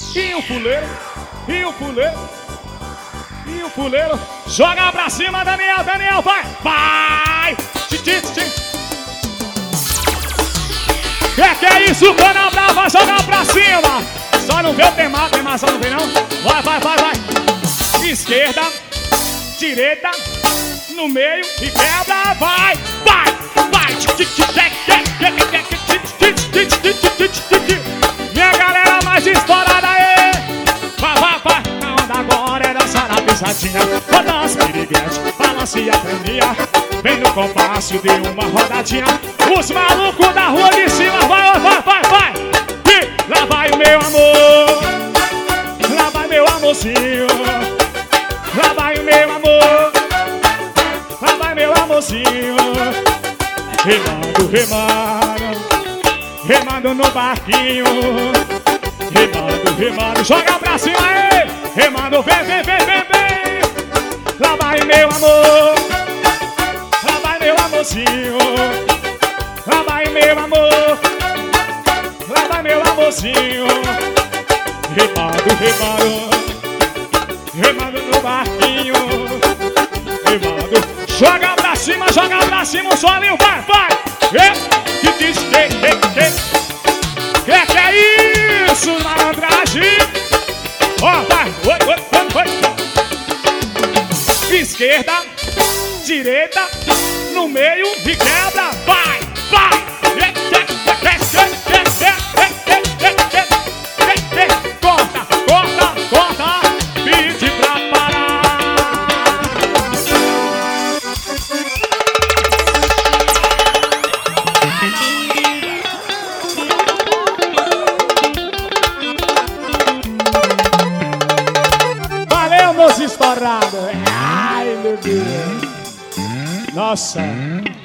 E o fuleiro, e o fuleiro, e o fuleiro. Joga pra cima, Daniel, Daniel, vai, vai. Que é isso, Cana Brava, joga pra cima. Só não vê o Temar só não vê não. Vai, vai, vai, vai. Esquerda, direita, no meio e quebra, vai, vai, vai. Minha galera mais estourada aí. Vai, vai, vai. A onda agora é dançar na pisadinha. Rodança, piriguete, balance a perninha. Vem no compasso de uma rodadinha. Os malucos da rua de cima. Vai, vai, vai, vai. E lá vai o meu amor. Lá vai meu amorzinho. Lá vai o meu amor. Lá vai meu amorzinho. Remando, remando. Remando no barquinho. Remando, remando. Joga pra cima aí. Remando, vem, vem, vem, vem, vem. Lá vai meu amor. Lá vai meu amorzinho. Lá vai meu amor. Lá vai meu amorzinho. Remando, remando. Remando no barquinho. Remando. Joga pra cima, o solinho, vai, vai. Que é isso, malandragem? Ó, vai, oi, oi, oi, oi. Esquerda, direita, no meio e quebra, vai, vai. Corta, corta, corta, pede pra parar. Valeu, moço estourado. Ai, meu Deus. Nossa.